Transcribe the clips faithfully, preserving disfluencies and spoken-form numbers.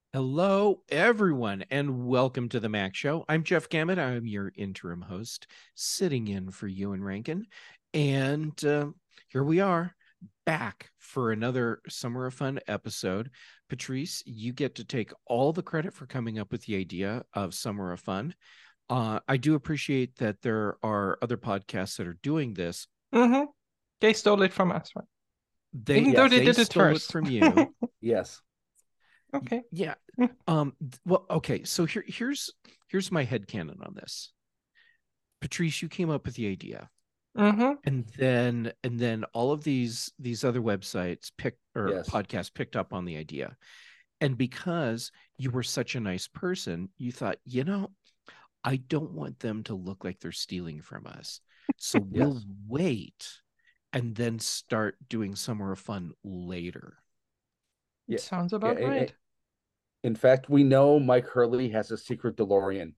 Hello, everyone, and welcome to the Mac Show. I'm Jeff Gamet. I'm your interim host, sitting in for Ewan Rankin. And uh, here we are, back for another Summer of Fun episode. Patrice, you get to take all the credit for coming up with the idea of Summer of Fun. Uh, I do appreciate that there are other podcasts that are doing this. Mm-hmm. They stole it from us, right? They, Even though they they did it stole first. it from you. Yes. Okay. Yeah. Um, well, okay. So here, here's here's my headcanon on this. Patrice, you came up with the idea. Mm-hmm. And then and then all of these these other websites picked or Yes. podcasts picked up on the idea. And because you were such a nice person, you thought, you know, I don't want them to look like they're stealing from us. So we'll Yes. wait and then start doing Summer of Fun later. It Yeah. sounds about Yeah, eh, eh, right. In fact, we know Mike Hurley has a secret DeLorean.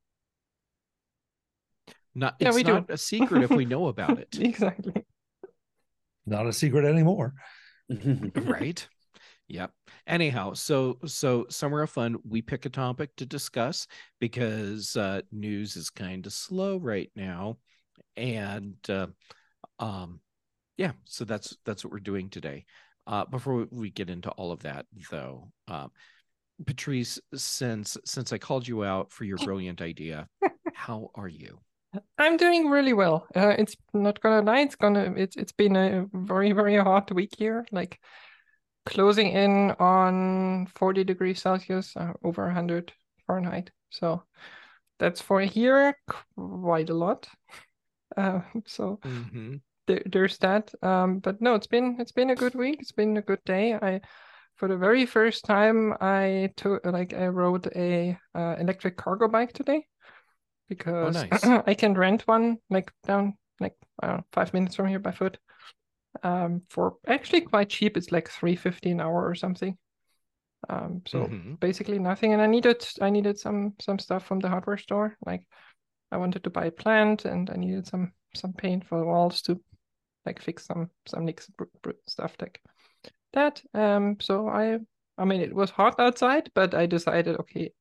Not Yeah, it's we do. not a secret if we know about it. Exactly. Not a secret anymore. Right. Yep. Anyhow, so so Summer of Fun, we pick a topic to discuss because uh, news is kind of slow right now, and uh, um, yeah, so that's that's what we're doing today. Uh, before we get into all of that, though, uh, Patrice, since since I called you out for your brilliant idea, how are you? I'm doing really well. Uh, it's not gonna lie, it's gonna it's it's been a very, very hot week here, like closing in on forty degrees Celsius, uh, over one hundred Fahrenheit. So that's for here quite a lot. Uh, so Mm-hmm. there, there's that. Um, but no, it's been it's been a good week. It's been a good day. I for the very first time I took like I rode a uh, electric cargo bike today because nice. I can rent one like down like I don't know, five minutes from here by foot. Um, for actually quite cheap. It's like three fifty an hour or something. Um, so Mhm. basically nothing. And I needed I needed some some stuff from the hardware store. Like I wanted to buy a plant and I needed some some paint for the walls to like fix some some nicks br- br- stuff like that. Um, so I I mean it was hot outside, but I decided okay,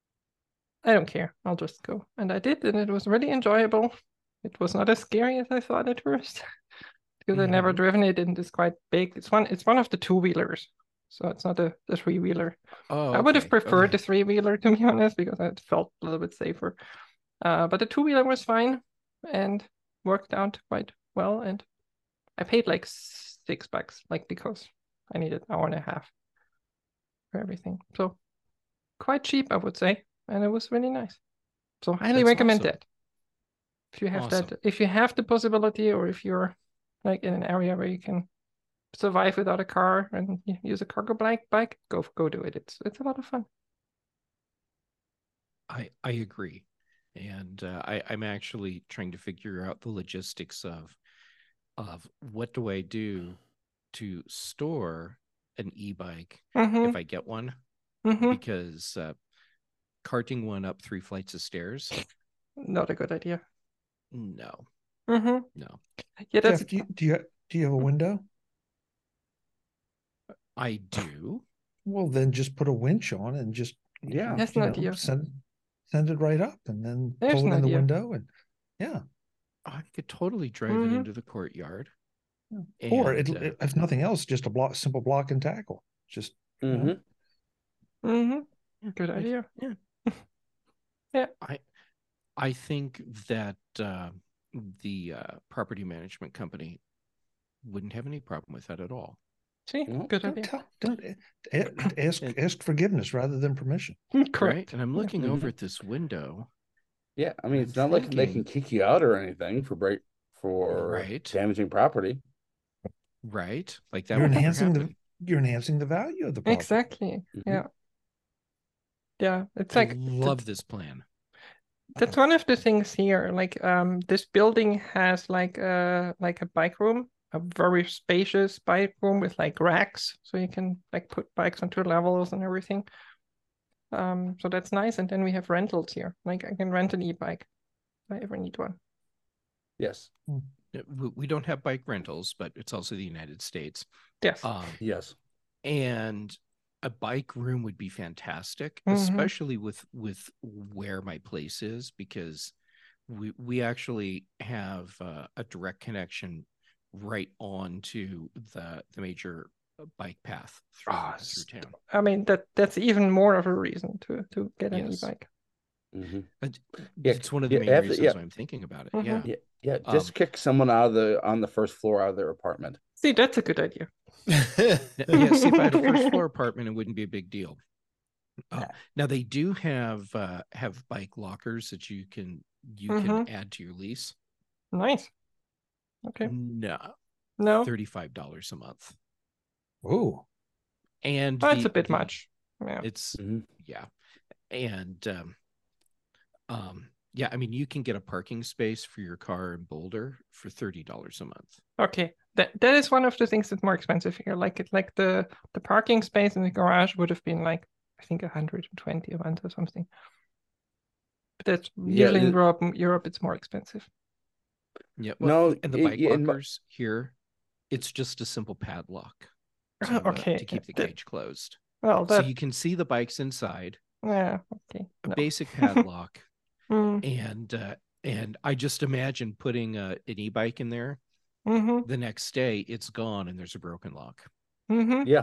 I don't care. I'll just go, and I did, and it was really enjoyable. It was not as scary as I thought at first because I never Mhm. driven it, and it's quite big. It's one it's one of the two wheelers, so it's not a the three wheeler. Oh, I would have okay. preferred Okay. the three wheeler to be honest because it felt a little bit safer. Uh, but the two wheeler was fine and worked out quite well, and I paid like six bucks, like because I needed an hour and a half for everything. So quite cheap, I would say, and it was really nice. So highly That's recommend awesome. that. If you have Awesome. that, if you have the possibility, or if you're like in an area where you can survive without a car and use a cargo bike, bike, go go do it. It's it's a lot of fun. I I agree, and uh, I I'm actually trying to figure out the logistics of of what do I do to store an e-bike Mm-hmm. if I get one, Mm-hmm. because uh, carting one up three flights of stairs, Not a good idea. no, Mm-hmm. no. Yeah, that's Jeff, do you, do you do you have a window? I do. Well, then just put a winch on and just Yeah. that's you an know idea. send send it right up, and then There's pull an it in the idea. window, and yeah. I could totally drive it Mm-hmm. into the courtyard. yeah. Or it, And uh, it- if nothing else, just a block, simple block and tackle. Just you know. Mm-hmm. Mm-hmm. yeah, Good I- idea. yeah, Yeah. I I think that uh, the uh, property management company wouldn't have any problem with that at all. See, Well, good don't idea. tell, don't a- ask And- ask forgiveness rather than permission. Right? Correct. And I'm Yeah. looking Mhm. over at this window. Yeah. I mean, I'm it's not like they can thinking- kick you out or anything for break for Right. damaging property. Right? Like that You're would never enhancing the happen. you're enhancing the value of the property. Exactly. Mhm. Yeah. Yeah. It's I like love that's, this plan. that's one of the things here. Like um this building has like a like a bike room, a very spacious bike room with like racks, so you can like put bikes onto levels and everything. Um, so that's nice. And then we have rentals here. Like I can rent an e-bike if I ever need one. Yes. Uh, we- We don't have bike rentals, but it's also the United States. Yes. Um, Yes. and a bike room would be fantastic, Mhm. especially with with where my place is, because we we actually have uh, a direct connection right on to the the major bike path through Ah, through st- town. I mean that that's even more of a reason to to get an Yes. e-bike. Mhm. And Yeah, it's one of the yeah, main have to- reasons yeah. why I'm thinking about it. Mhm. Yeah. Yeah, yeah. Um, Just kick someone out of the on the first floor out of their apartment. See, that's a good idea. yeah. See, if I had a first floor apartment, it wouldn't be a big deal. Uh, Yeah. now they do have uh, have bike lockers that you can you Mhm. can add to your lease. Nice. Okay. No, No, thirty-five dollars a month, Oh, and that's the, a bit the- much. Yeah. It's Mhm. yeah, and um, um, yeah. I mean, you can get a parking space for your car in Boulder for thirty dollars a month. Okay. That that is one of the things that's more expensive here. Like it, like the the parking space in the garage would have been like I think one hundred twenty a month or something. But that's Yeah, usually in it- Europe. Europe, it's more expensive. Yeah. Well, No, and the it- bike yeah, in my- lockers here, it's just a simple padlock to, uh, Okay, to keep the that- cage closed. Well, So that you can see the bikes inside, yeah. Okay. a No. basic padlock, Mm, and uh, and I just imagine putting a, an e-bike in there. mm-hmm. The next day, it's gone, and there's a broken lock. Mm-hmm. Yeah.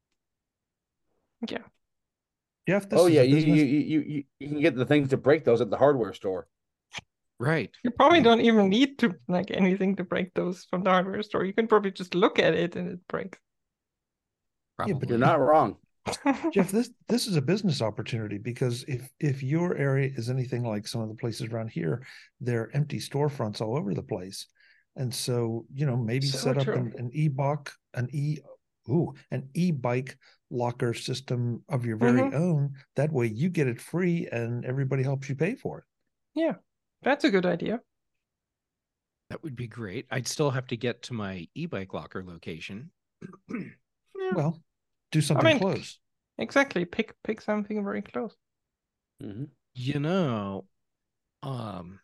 Yeah. Jeff, this Oh is yeah, a you, business. you you you you can get the things to break those at the hardware store. Right. You probably Mhm. don't even need to like anything to break those from the hardware store. You can probably just look at it and it breaks. Probably. Yeah, but You're not wrong. Jeff, this this is a business opportunity because if if your area is anything like some of the places around here, there are empty storefronts all over the place, and so you know maybe So set up true. an, an e-bike, an e, ooh, an e-bike locker system of your very Mhm. own. That way, you get it free, and everybody helps you pay for it. Yeah, that's a good idea. That would be great. I'd still have to get to my e-bike locker location. Yeah, Well, do something mean- close. exactly. Pick pick something very close. hmm You know, um,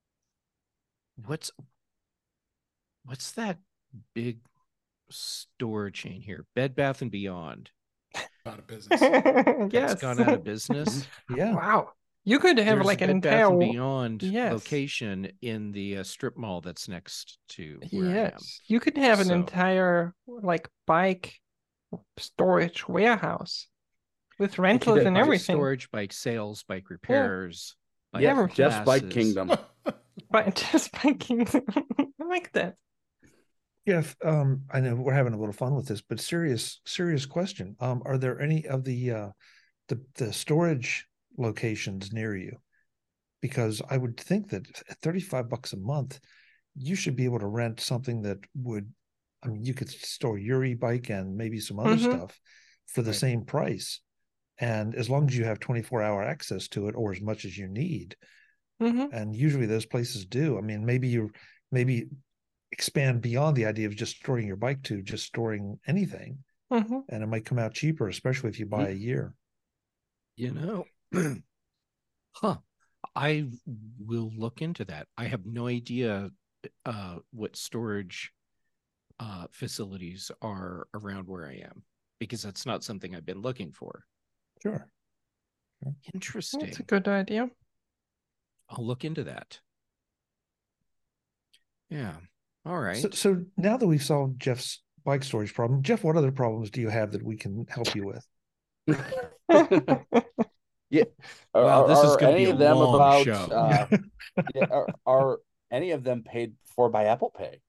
what's what's that big store chain here? Bed Bath and Beyond. Out of business. That's Yes. gone out of business. Yeah, Wow. You could have There's like a an Bed Bath entire and w- Beyond Yes. location in the uh, strip mall that's next to where I am. Yes. You could have an So- entire like bike storage warehouse with rentals did and bike everything. Storage, bike sales, bike repairs. bike Yeah, everything. Jeff's Bike classes. Kingdom. But just biking. I like that. Jeff. Um, I know we're having a little fun with this, but serious serious question. Um, are there any of the uh, the the storage locations near you? Because I would think that at thirty-five bucks a month, you should be able to rent something that would, I mean, you could store your e-bike and maybe some other Mhm. stuff for the Right. same price. And as long as you have twenty-four hour access to it or as much as you need, hmm and usually those places do. I mean, maybe you maybe expand beyond the idea of just storing your bike to just storing anything, hmm and it might come out cheaper, especially if you buy a year. You know, huh. I will look into that. I have no idea uh, what storage uh, facilities are around where I am, because that's not something I've been looking for. Sure. Interesting. That's a good idea. I'll look into that. Yeah. All right. So, so now that we've solved Jeff's bike storage problem, Jeff, what other problems do you have that we can help you with? Yeah. Are, Wow, are- this is are gonna be any a of them long about, show. uh, yeah, are, are any of them paid for by Apple Pay?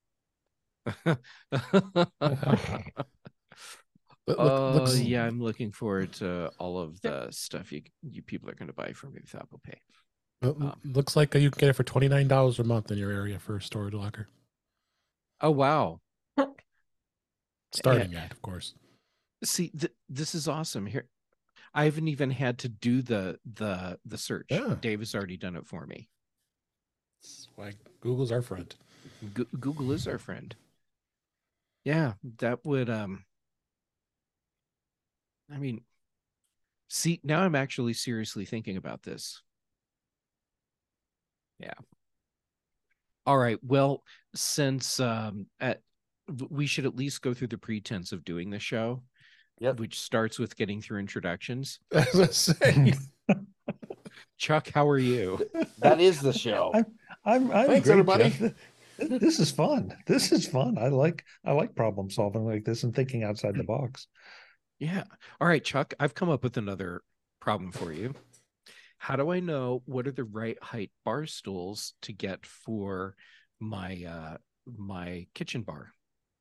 Look, Oh looks, yeah, I'm looking forward to all of the stuff you you people are going to buy from me with Apple Pay. uh, um, looks like you can get it for twenty-nine dollars a month in your area for a storage locker. Oh wow. Starting at, of course. See, th- this is awesome. Here, I haven't even had to do the the the search. Yeah. Dave has already done it for me. That's why Google's our friend. Go- Google is our friend. Yeah, that would um. I mean, see, now I'm actually seriously thinking about this. Yeah. All right. Well, since um, at, we should at least go through the pretense of doing the show. Yep. which starts with getting through introductions. As I say, Chuck, how are you? That is the show. I'm I'm I'm Thanks, great, everybody. Jeff. Th- th- This is fun. This is fun. I like I like problem solving like this and thinking outside the box. Yeah. All right, Chuck, I've come up with another problem for you. How do I know what are the right height bar stools to get for my uh my kitchen bar?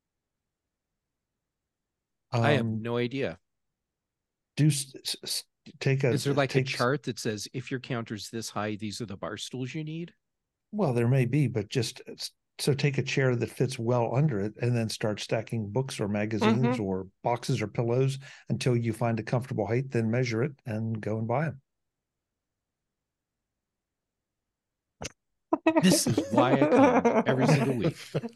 I have Um, no idea. do s- s- s- take a Is there like a take s- chart that says if your counter's this high, these are the bar stools you need? Well, there may be, but just s- so take a chair that fits well under it and then start stacking books or magazines Mhm. or boxes or pillows until you find a comfortable height, then measure it and go and buy them. This is why I come every single week.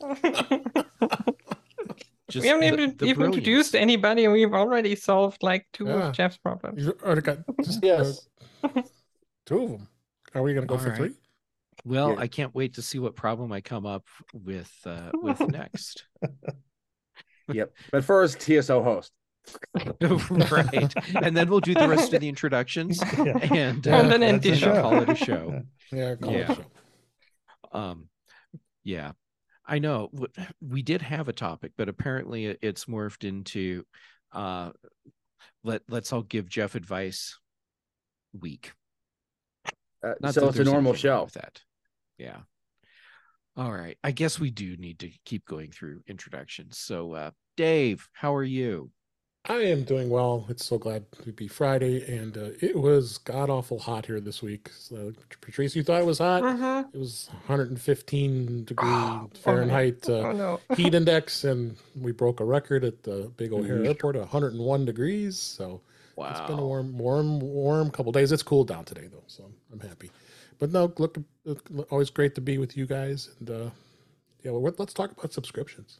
Just we haven't the- even, the even introduced brilliance. anybody, and we've already solved like two Yeah. of Jeff's problems. You already got just, Yes. uh, two of them. Are we going to go All for right. three? Well, Yeah. I can't wait to see what problem I come up with uh, with next. Yep. But first, T S O host. Right, and then we'll do the rest of the introductions, Yeah. and And then that's end a the show. call it a show. Yeah, call it a Yeah. show. Um, yeah, I know w- we did have a topic, but apparently it- it's morphed into uh, let let's all give Jeff advice week. Uh, Not so that it's a there's normal anything wrong show. with that. Yeah. All right. I guess we do need to keep going through introductions. So, uh, Dave, how are you? I am doing well. It's so glad to be Friday, and uh, it was god awful hot here this week. So, Patrice, you thought it was hot? Mhm. It was one hundred fifteen degree Oh, Fahrenheit Oh uh, no. heat index, and we broke a record at the Big O'Hare Mhm. Airport, one hundred one degrees. So Wow. it's been a warm, warm, warm couple days. It's cooled down today though, so I'm happy. But no, look, look always great to be with you guys, and uh, yeah, well, let's talk about subscriptions.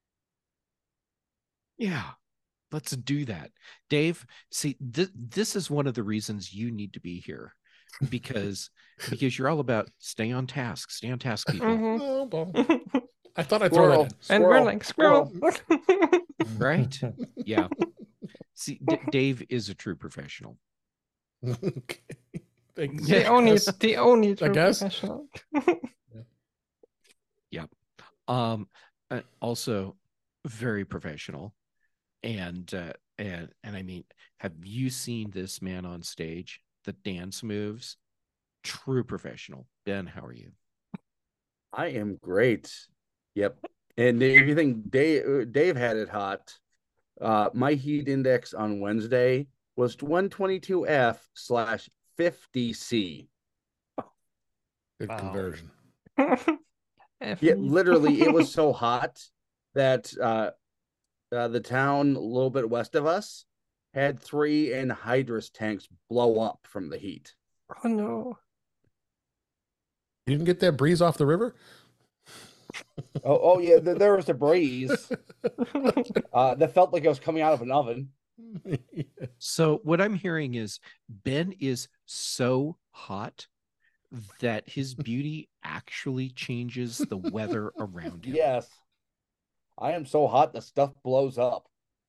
Yeah. Let's do that. Dave, see, th- this is one of the reasons you need to be here because because you're all about stay on task, stay on task, people. Mhm. Oh, well, I thought I'd throw Squirrel. that in. And we're Squirrel. like squirrel. Right? Yeah. See, D- Dave is a true professional. Okay. Thanks. the only Yes. the only true guess. professional. Um, uh, also very professional, and uh, and and I mean, have you seen this man on stage? The dance moves, true professional. Ben, how are you? I am great. Yep. And if you think Dave, Dave had it hot, uh, my heat index on Wednesday was one twenty-two F slash fifty C. Good Wow. conversion. F Yeah, me. literally, it was so hot that uh, uh, the town a little bit west of us had three anhydrous tanks blow up from the heat. Oh no. You didn't get that breeze off the river? Oh, oh yeah, th- there was a breeze uh, that felt like it was coming out of an oven. So what I'm hearing is Ben is so hot that his beauty actually changes the weather around him. Yes, I am so hot the stuff blows up.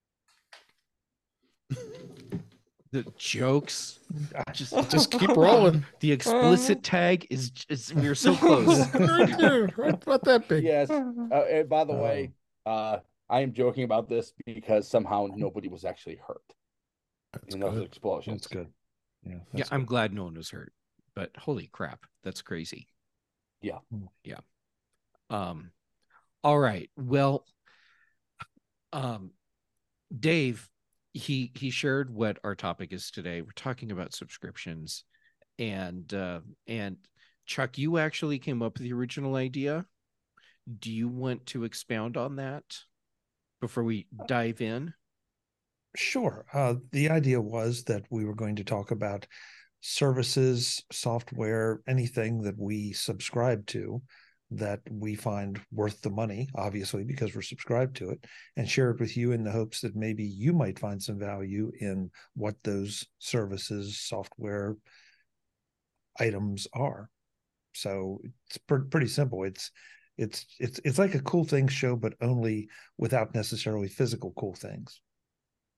The jokes, just Just keep rolling. the explicit tag is, is we're so close. Right there, right about that big. Yes. Uh, and by the Oh. way, uh, I am joking about this because somehow nobody was actually hurt That's in those good. explosions. That's good. Yeah. Yeah, that's I'm good. glad no one was hurt, but holy crap, that's crazy. Yeah. Yeah. Um, all right. Well, um, Dave, he he shared what our topic is today. We're talking about subscriptions, and uh, and Chuck, you actually came up with the original idea. Do you want to expound on that before we dive in? Sure. Uh, the idea was that we were going to talk about services, software, anything that we subscribe to that we find worth the money, obviously, because we're subscribed to it, and share it with you in the hopes that maybe you might find some value in what those services, software items are. So it's pr- pretty simple. It's it's it's it's like a cool things show, but only without necessarily physical cool things.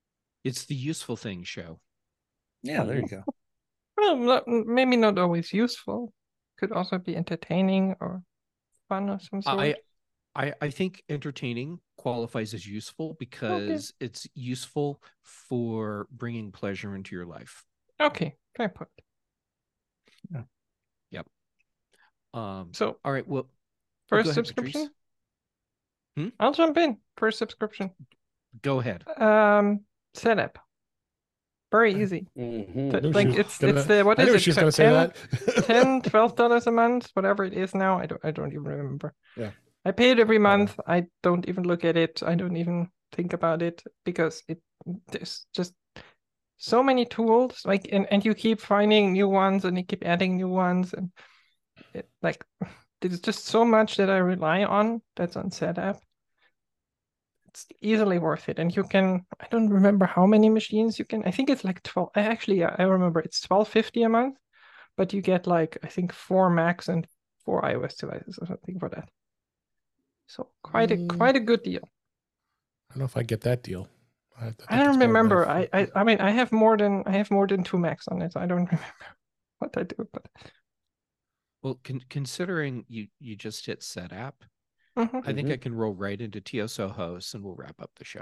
It's the useful thing show. Yeah, there you go. Well, not, maybe not always useful. Could also be entertaining or fun of some sort. I, I, I think entertaining qualifies as useful because okay. it's useful for bringing pleasure into your life. Okay, fair point. Yeah. Yep. Um. So, all right. Well, first ahead, subscription. Hmm? I'll jump in. First subscription. Go ahead. Um, setup. Very easy. Mm-hmm. But, like it's gonna, it's the what I is knew it? She was going to say that. ten, twelve dollars a month, whatever it is now. I don't I don't even remember. Yeah. I pay it every month. I don't even look at it. I don't even think about it because it there's just so many tools. Like and, and you keep finding new ones and you keep adding new ones and it, like there's just so much that I rely on that's on setup. It's easily worth it, and you can. I don't remember how many machines you can. I think it's like twelve. Actually, I remember it's twelve fifty a month, but you get like I think four Macs and four iOS devices or something for that. So quite a Mm. quite a good deal. I don't know if I get that deal. I, I, I don't remember. I, I I mean I have more than I have more than two Macs on it. So I don't remember what I do, but well, con- considering you you just hit set app. Mm-hmm. I think mm-hmm. I can roll right into T O S O hosts and we'll wrap up the show.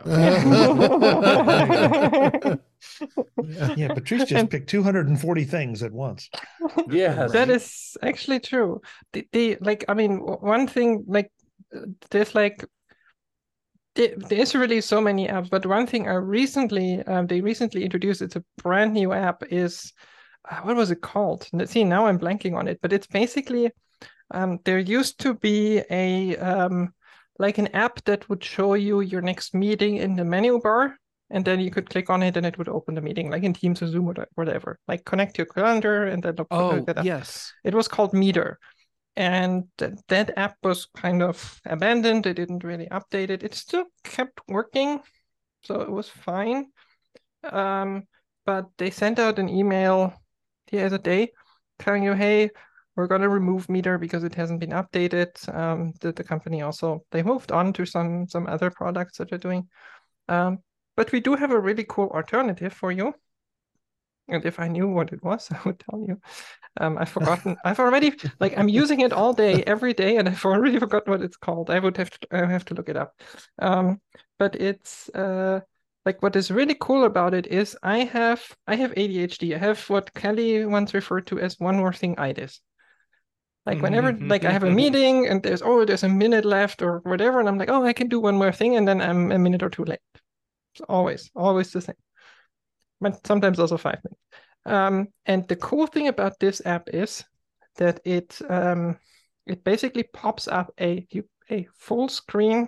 yeah. yeah, Patrice just picked two hundred forty things at once. Yeah, right? That is actually true. The, the like, I mean, one thing like there's like there, there's really so many apps, but one thing I recently um, they recently introduced, it's a brand new app, is uh, what was it called? See, now I'm blanking on it, but it's basically. Um, there used to be a um, like an app that would show you your next meeting in the menu bar, and then you could click on it and it would open the meeting, like in Teams or Zoom or whatever. Like connect your calendar and then look. Oh, look at that. Yes. It was called Meter, and th- that app was kind of abandoned. They didn't really update it. It still kept working, so it was fine. Um, but they sent out an email the other day telling you, hey, we're going to remove Meter because it hasn't been updated. Um, the, the company also, they moved on to some some other products that they're doing. Um, but we do have a really cool alternative for you. And if I knew what it was, I would tell you. Um, I've forgotten. I've already, like, I'm using it all day, every day, and I've already forgotten what it's called. I would have to, I have to look it up. Um, but it's, uh, like, what is really cool about it is I have, I have A D H D. I have what Kelly once referred to as one more thing-itis. Like whenever, like I have a meeting and there's, oh, there's a minute left or whatever. And I'm like, oh, I can do one more thing. And then I'm a minute or two late. It's always, always the same. But sometimes also five minutes. Um, and the cool thing about this app is that it, um, it basically pops up a, a full screen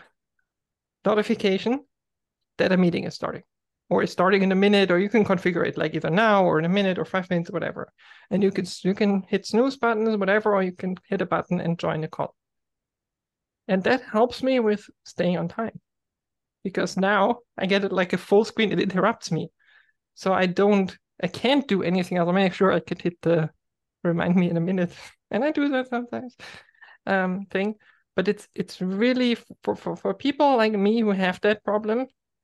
notification that a meeting is starting. Or it's starting in a minute, or you can configure it like either now or in a minute or five minutes, whatever. And you can you can hit snooze buttons, whatever, or you can hit a button and join the call. And that helps me with staying on time. Because now I get it like a full screen, it interrupts me. So I don't, I can't do anything else. I make sure I can hit the remind me in a minute. And I do that sometimes um, thing. But it's it's really, for, for, for people like me who have that problem,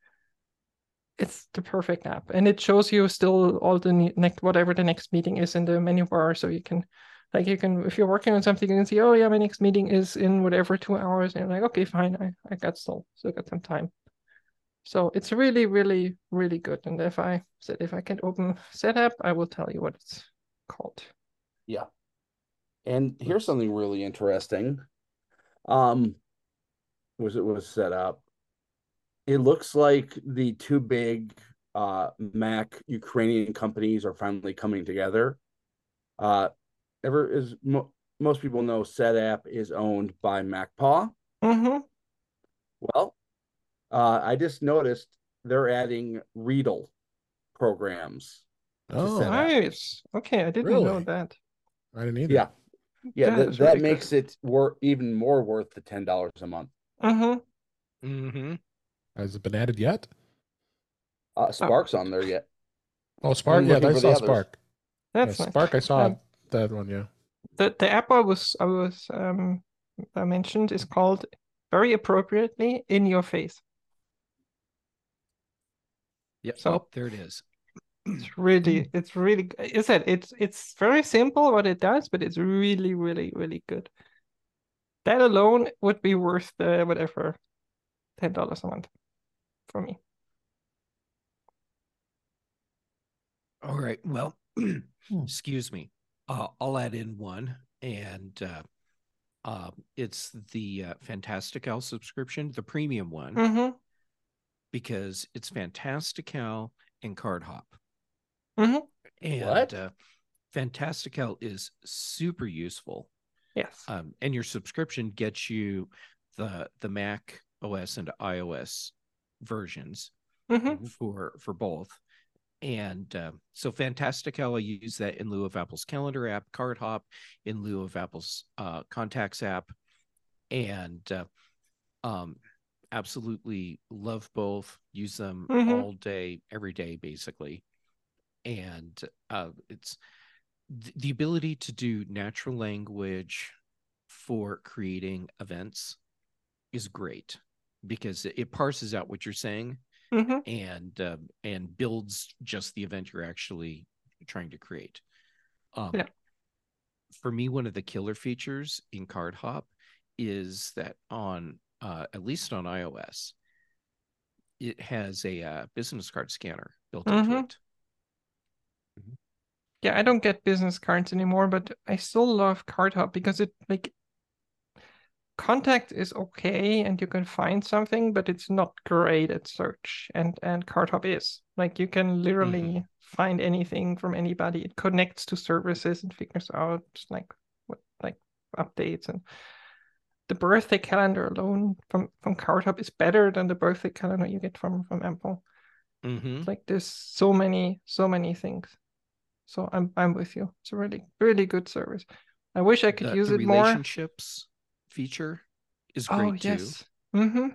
it's the perfect app, and it shows you still all the next whatever the next meeting is in the menu bar, so you can, like, you can if you're working on something, you can see, oh yeah, my next meeting is in whatever two hours, and you're like, okay, fine, I I got still still got some time. So it's really, really, really good. And if I said if I can open setup, I will tell you what it's called. Yeah, and here's something really interesting. Um, was it was set up. It looks like the two big uh, Mac Ukrainian companies are finally coming together. Uh, ever is mo most people know SetApp is owned by MacPaw. Mm-hmm. Well, uh, I just noticed they're adding Readle programs. Oh, nice. Okay, I didn't really? know that. I didn't either. Yeah, yeah, that, that, that really makes good. it worth even more worth the ten dollars a month. Mm-hmm. Mm-hmm. Has it been added yet? Uh, Spark's oh. on there yet. Oh, Spark. I'm Yeah, I saw others. Spark. That's yeah, nice. Spark. I saw um, that one. Yeah. The the app I was I was um I mentioned is called, very appropriately, In Your Face. Yeah. So oh, there it is. it's really, it's really, I said it's it's very simple what it does, but it's really, really, really good. That alone would be worth the whatever ten dollars a month for me. All right. Well, excuse me. Uh, I'll add in one, and uh, uh, it's the uh, Fantastical subscription, the premium one, Mm-hmm. because it's Fantastical and Card Hop. Mm-hmm. And What? uh, Fantastical is super useful. Yes. Um, and your subscription gets you the the Mac O S and iOS versions Mm-hmm. for for both. And uh, so Fantastical, I use that in lieu of Apple's Calendar app, Card Hop in lieu of Apple's uh, Contacts app, and uh, um, absolutely love both. Use them Mhm. all day, every day, basically. And uh, it's th- the ability to do natural language for creating events is great because it, it parses out what you're saying Mm-hmm. and uh, and builds just the event you're actually trying to create. Um, Yeah. For me, one of the killer features in Card Hop is that on uh, at least on iOS, it has a uh, business card scanner built into Mhm. it. Yeah, I don't get business cards anymore, but I still love Card Hop because it like Contact is okay and you can find something, but it's not great at search. And and Card Hop is. Like you can literally Mhm. find anything from anybody. It connects to services and figures out like what like updates, and the birthday calendar alone from from Card Hop is better than the birthday calendar you get from from Apple. Mm-hmm. It's like there's so many so many things. So I'm I'm with you. It's a really really good service. I wish I could The, use the it more. relationships feature is Oh great too. yes. Mm-hmm.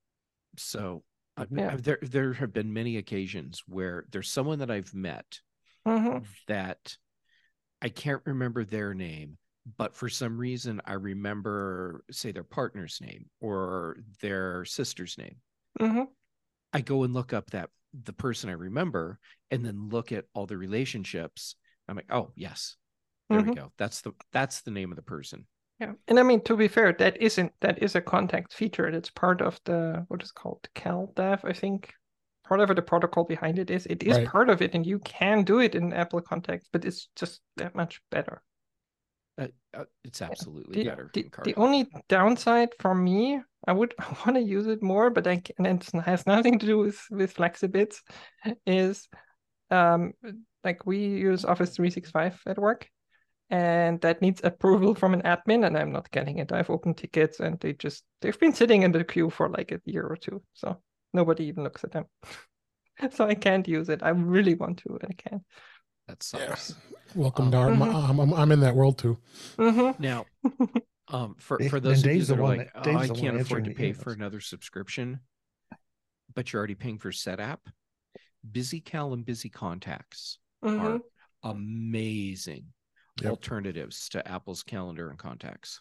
So uh, Mhm. Yeah. uh, there there have been many occasions where there's someone that I've met Mm-hmm. that I can't remember their name, but for some reason I remember, say, their partner's name or their sister's name. Mm-hmm. I go and look up that the person I remember and then look at all the relationships. I'm like, oh yes, there Mm-hmm. we go. That's the that's the name of the person. Yeah. And I mean, to be fair, that isn't that is a contact feature. That's part of the what is called CalDAV, I think. Whatever the protocol behind it is, it is Right. part of it, and you can do it in Apple Contacts, but it's just that much better. Uh, uh, it's absolutely The, better. the, in Card the Hop. only downside for me, I would want to use it more, but I can, and it has nothing to do with with Flexibits, is um like we use Office three sixty-five at work, and that needs approval from an admin, and I'm not getting it. I've opened tickets, and they just they've been sitting in the queue for like a year or two, so nobody even looks at them. So I can't use it. I really want to, but I can't. That Yeah. sucks. Welcome, Um, Dart. Mhm. I'm, I'm, I'm in that world too. Mm-hmm. Now, um, for Dave- for and those of you Dave's the that are one like, that- oh, Dave's I the one can't afford answering to the pay for emails. another subscription, but you're already paying for SetApp. BusyCal and Busy Contacts Mm-hmm. are amazing Yep. alternatives to Apple's Calendar and Contacts.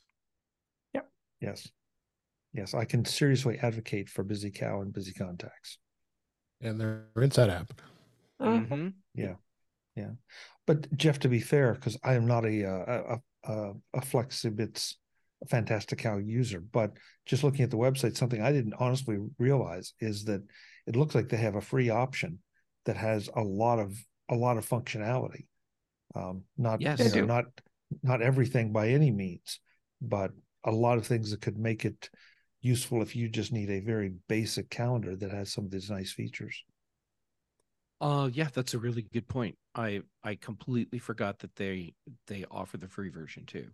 Yes. Yes, I can seriously advocate for Busy Cow and Busy Contacts. And they're inside app. Mm-hmm. Mm-hmm. Yeah. Yeah. But Jeff, to be fair, because I am not a uh, a a, a Flexibits Fantastical user, but just looking at the website, something I didn't honestly realize is that it looks like they have a free option that has a lot of a lot of functionality. Um, not Yes. you They know, do. not not everything by any means, but a lot of things that could make it useful if you just need a very basic calendar that has some of these nice features. Uh yeah, that's a really good point. I I completely forgot that they they offer the free version too.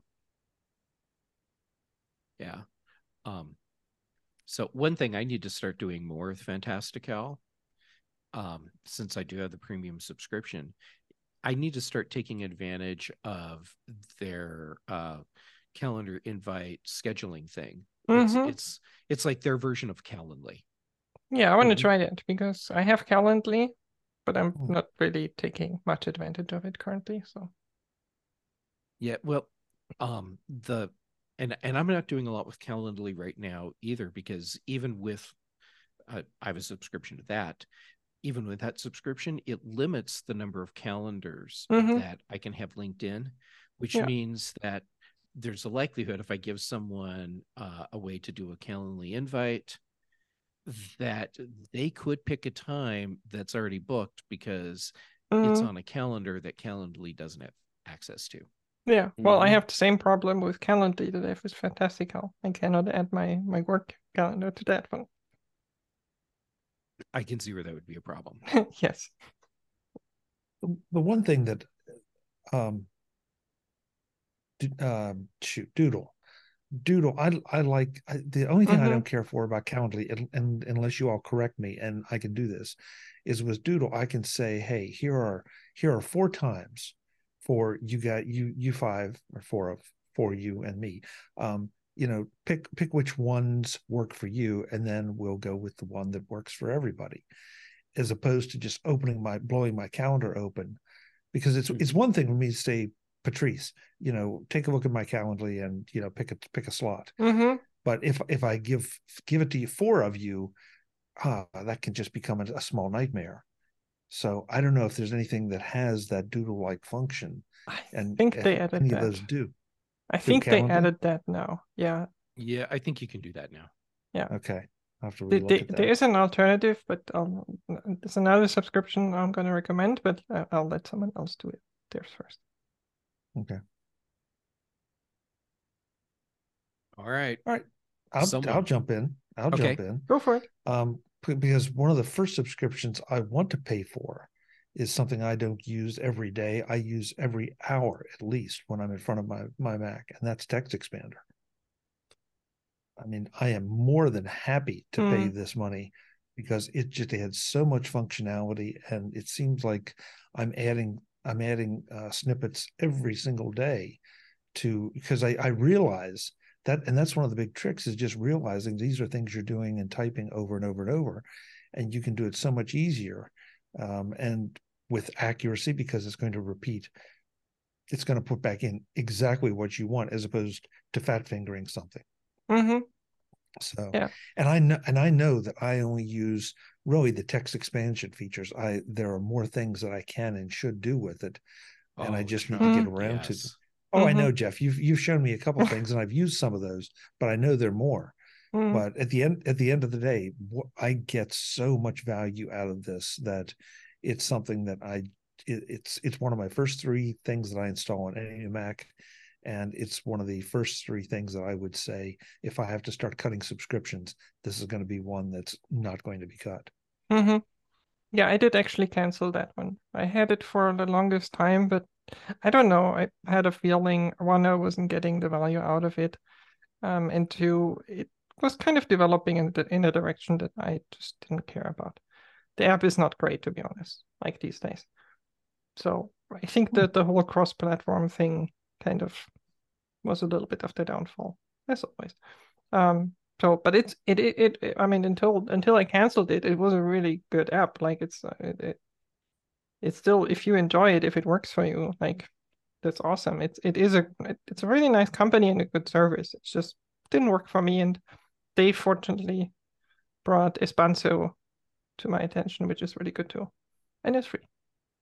Yeah. Um so one thing I need to start doing more with Fantastical, um, since I do have the premium subscription, I need to start taking advantage of their uh calendar invite scheduling thing. It's Mm-hmm. it's it's like their version of Calendly. Yeah, I want to Mhm. try that because I have Calendly, but I'm Hmm. not really taking much advantage of it currently. So Yeah, well, um, the and and I'm not doing a lot with Calendly right now either because even with uh, I have a subscription to that, even with that subscription, it limits the number of calendars Mhm. that I can have linked in, which Yeah. means that there's a likelihood if I give someone uh, a way to do a Calendly invite, that they could pick a time that's already booked because it's Mhm. on a calendar that Calendly doesn't have access to. Yeah. Well, I Mhm. have the same problem with Calendly that I have with Fantastical. I cannot add my my work calendar to that one. I can see where that would be a problem. Yes. The, the one thing that um do- um shoot Doodle Doodle I I like I, the only thing I Mhm. don't care for about Calendly, and, and unless you all correct me and I can do this, is with Doodle I can say, hey, here are here are four times for you got you you five or four of for you and me. Um, you know, pick pick which ones work for you, and then we'll go with the one that works for everybody, as opposed to just opening my blowing my calendar open, because it's it's one thing for me to say, Patrice, you know, take a look at my Calendly and, you know, pick a pick a slot. Mhm. But if if I give give it to you four of you, ah, that can just become a, a small nightmare. So I don't know if there's anything that has that doodle like function, I and think if they added any of that. those do. I Through think they Calendly? added that now. Yeah. Yeah, I think you can do that now. Okay, I'll have to There, relook there, at that. there is an alternative, but um, there's another subscription I'm going to recommend, but uh, I'll let someone else do it theirs first. Okay, All right. all right. I'll Someone. I'll jump in. I'll Okay. jump in. Go for it. Um, p- because one of the first subscriptions I want to pay for is something I don't use every day. I use every hour at least when I'm in front of my my Mac, and that's Text Expander. I mean, I am more than happy to pay Mm. this money because it just had so much functionality, and it seems like I'm adding I'm adding uh, snippets every single day to, because I, I realize that, and that's one of the big tricks, is just realizing these are things you're doing and typing over and over and over, and you can do it so much easier, um, and with accuracy, because it's going to repeat. It's going to put back in exactly what you want, as opposed to fat fingering something. Mm-hmm. So, yeah, and I know, and I know that I only use really the text expansion features. I there are more things that I can and should do with it, and I Oh, just need Chuck, to get around to them. yes. Oh, I Mhm. know, Jeff. You've you've shown me a couple things, and I've used some of those, but I know there are more. Mm. But at the end, at the end of the day, I get so much value out of this that it's something that I, it, it's it's one of my first three things that I install on any Mac, and it's one of the first three things that I would say, if I have to start cutting subscriptions, this is going to be one that's not going to be cut. Mm-hmm. Yeah, I did actually cancel that one. I had it for the longest time, but I don't know. I had a feeling, one, I wasn't getting the value out of it, um, and two, it was kind of developing in the, in a direction that I just didn't care about. The app is not great, to be honest, like these days. So I think that the whole cross-platform thing kind of was a little bit of the downfall, as always. Um, so, but it's it, it it I mean, until until I canceled it, it was a really good app. Like it's uh, it, it it's still, if you enjoy it, if it works for you, like that's awesome. It's it is a it, it's a really nice company and a good service. It's just didn't work for me, and they fortunately brought Espanso to my attention, which is really good too, and it's free.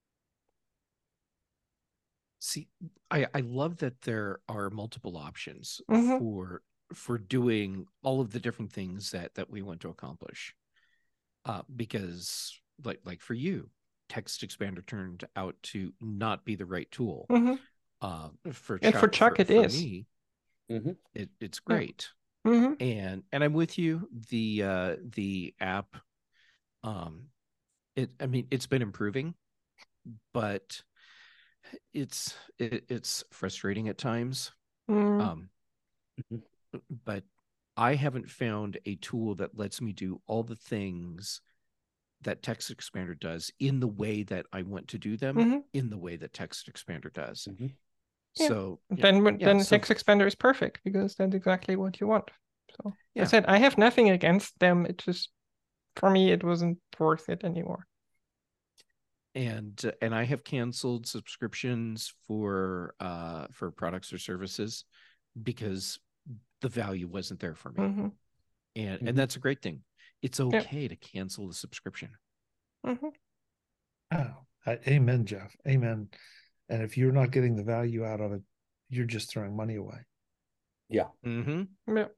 See, I, I love that there are multiple options Mhm. for for doing all of the different things that that we want to accomplish. Uh, because like like for you, Text Expander turned out to not be the right tool. Mhm. Uh, for And Chuck, for Chuck, it for is. me, Mhm. it, it's Yeah. great. Mhm. And and I'm with you. The uh, the app, um, it I mean it's been improving, but it's it, it's frustrating at times. Mm. Um, Mhm. but I haven't found a tool that lets me do all the things that Text Expander does in the way that I want to do them, Mhm. in the way that Text Expander does. Mhm. Yeah. So yeah, Then when- yeah, then so- Text Expander is perfect because that's exactly what you want. So Yeah. I said I have nothing against them. It just, for me, it wasn't worth it anymore. and uh, and I have canceled subscriptions for uh for products or services because the value wasn't there for me. Mhm. And Mhm. and that's a great thing. It's Yeah. okay to cancel the subscription. Mhm. Oh, I- amen, Jeff. Amen. And if you're not getting the value out of it, you're just throwing money away. Yeah. Mm-hmm. Yeah.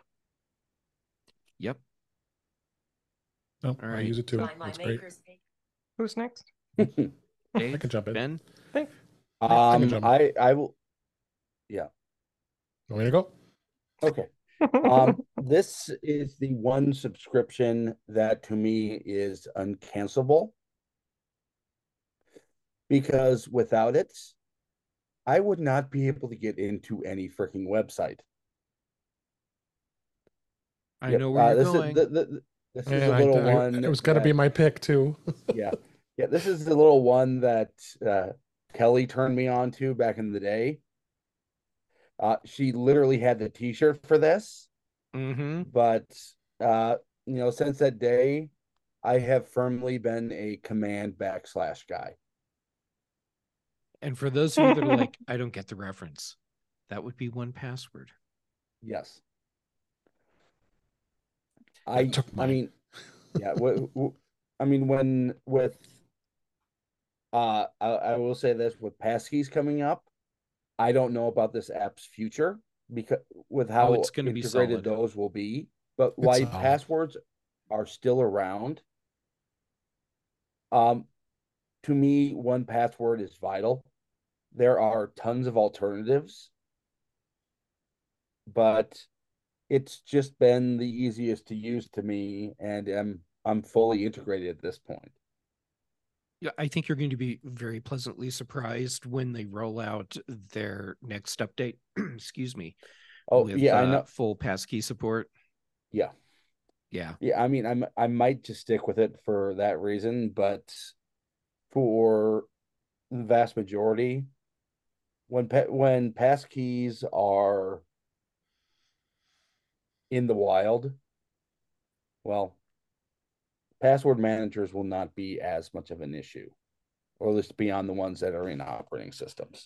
Yep. No, All I right. use it too. Buy my That's great. maker's make. Who's next? I Dave, can jump in. Ben. um, jump in. I I will. Yeah. Want me to go? Okay. Um, this is the one subscription that to me is uncancelable because without it, I would not be able to get into any freaking website. I Yep, know where uh, you're this going. Is, the, the, this is Man, a I, little I- one. it was going to be that- my pick too. yeah, yeah. This is the little one that uh, Kelly turned me on to back in the day. Uh, she literally had the T-shirt for this, Mm-hmm. but uh, you know, since that day, I have firmly been a command backslash guy. And for those of you that are like, I don't get the reference, that would be one password. Yes. Yeah, I took I mine. mean, yeah. w- w- I mean, when with uh, I, I will say this with passkeys coming up, I don't know about this app's future because with how it's gonna be integrated solid. those will be. But why solid. passwords are still around, um, to me, one password is vital. There are tons of alternatives, but it's just been the easiest to use to me, and I'm I'm fully integrated at this point. Yeah, I think you're going to be very pleasantly surprised when they roll out their next update. Excuse me. Oh with, yeah, I uh, know. full passkey support. Yeah, Yeah. yeah. I mean, I'm I might just stick with it for that reason, but for the vast majority, when pa- when passkeys are in the wild, well, password managers will not be as much of an issue, or at least beyond the ones that are in operating systems.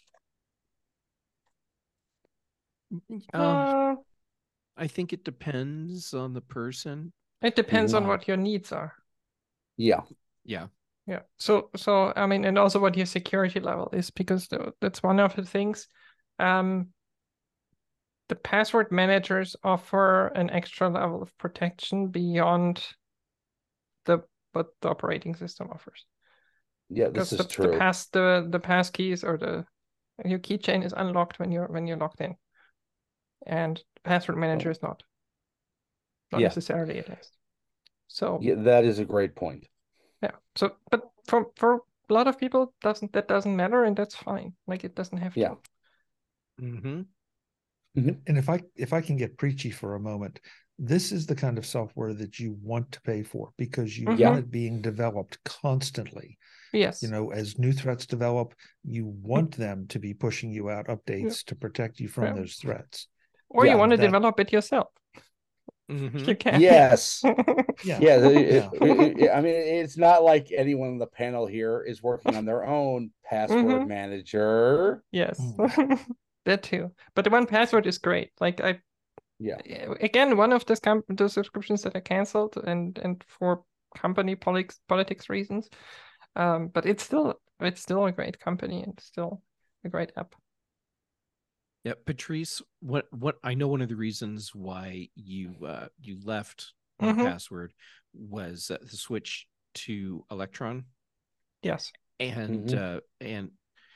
Uh, Uh, I think it depends on the person. it depends on Mhm. what your needs are. Yeah, Yeah. Yeah. So, so I mean, and also what your security level is, because the, that's one of the things. Um, the password managers offer an extra level of protection beyond the what the operating system offers. yeah. Because This is the, true. the pass the the pass keys or the your keychain is unlocked when you're when you're logged in, and password manager is not. Not Yeah. necessarily at least. So Yeah, that is a great point. yeah. So, but for for a lot of people, doesn't that doesn't matter, and that's fine. Like it doesn't have Yeah. to. Mm-hmm. And if I if I can get preachy for a moment, this is the kind of software that you want to pay for because you Mhm. want it being developed constantly. Yes. You know, as new threats develop, you want them to be pushing you out updates to protect you from Yeah. those threats. Or Yeah, you want to that- develop it yourself. Mm-hmm. You can. Yes. Yeah. Yeah, it- Yeah. it- it- I mean, it's not like anyone on the panel here is working on their own password Mhm. manager. Yes. Mm. That too. But the one password is great. Like I Yeah, again, one of the scam the subscriptions that I canceled and and for company politics politics reasons. Um, but it's still it's still a great company and still a great app. Yeah, Patrice, what what I know one of the reasons why you uh you left one Mhm. password was uh, the switch to Electron, Yes. and Mhm. uh and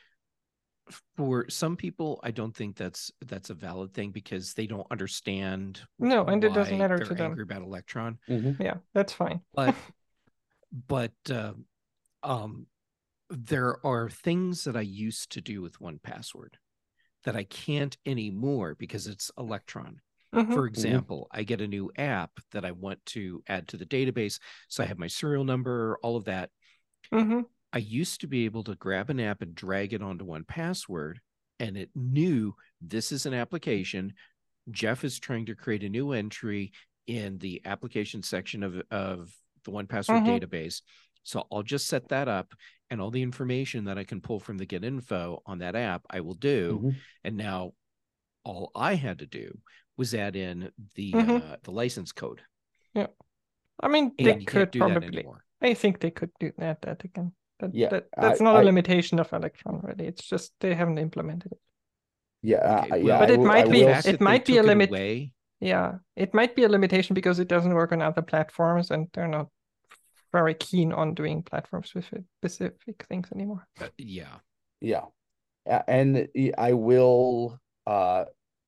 for some people I don't think that's that's a valid thing because they don't understand No, and it doesn't why matter they're to them. angry about Electron. Mhm. Yeah, that's fine. But but uh, um there are things that I used to do with one password that I can't anymore because it's Electron. Mhm. For example, I get a new app that I want to add to the database. So I have my serial number, all of that. Mhm. I used to be able to grab an app and drag it onto one password, and it knew this is an application. Jeff is trying to create a new entry in the application section of, of the one password Mhm. database. So I'll just set that up, and all the information that I can pull from the get info on that app, I will do. Mhm. And now all I had to do was add in the Mhm. uh, the license code. I mean, And they you can't could do that probably anymore. I think they could do that, that again. That, Yeah, that, that's I- not a I- limitation of Electron, really. It's just they haven't implemented it. Yeah, Okay, uh, well, yeah. But I it will- might I be- the will fact it that they might be a took it limit- away, Yeah, it might be a limitation because it doesn't work on other platforms, and they're not very keen on doing platform-specific specific things anymore. uh, yeah. Yeah. A- And I will uh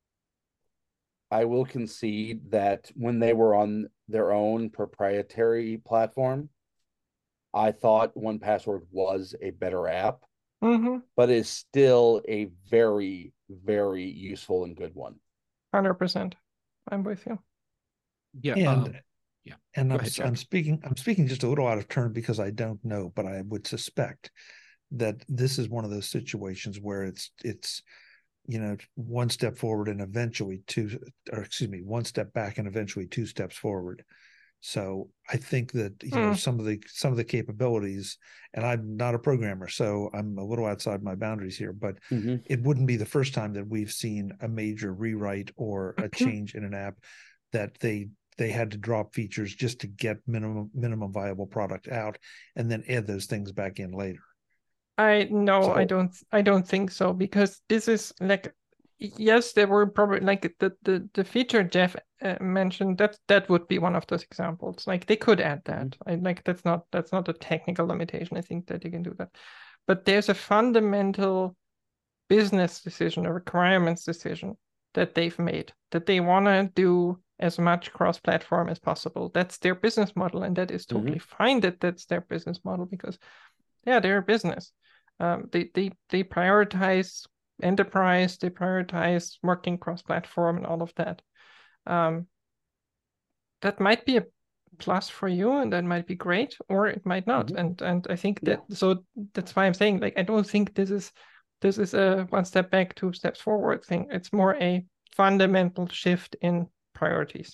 I will concede that when they were on their own proprietary platform, I thought one Password was a better app, Mm-hmm. but is still a very, very useful and good one. one hundred percent. I'm with you. Yeah. And um, yeah. and Go I'm ahead, Jack. I'm speaking I'm speaking just a little out of turn because I don't know, but I would suspect that this is one of those situations where it's it's you know one step forward and eventually two, or excuse me, one step back and eventually two steps forward. So I think that you know Mm. some of the some of the capabilities, and I'm not a programmer, so I'm a little outside my boundaries here, but Mhm. it wouldn't be the first time that we've seen a major rewrite or a change in an app that they they had to drop features just to get minimum minimum viable product out and then add those things back in later. I no, I So- don't I don't think so, because this is like, yes, there were probably like the the, the feature Jeff uh, mentioned, that that would be one of those examples. Like they could add that. I like that's not that's not a technical limitation. I think that you can do that. But there's a fundamental business decision, a requirements decision that they've made, that they want to do as much cross-platform as possible. That's their business model, and that is totally fine that that's their business model, because yeah, they're a business. Um, they they they prioritize enterprise, they prioritize working cross-platform and all of that. Um, that might be a plus for you, and that might be great, or it might not. Mhm. And and I think Yeah. that so that's why I'm saying, like, I don't think this is this is a one step back, two steps forward thing. It's more a fundamental shift in priorities.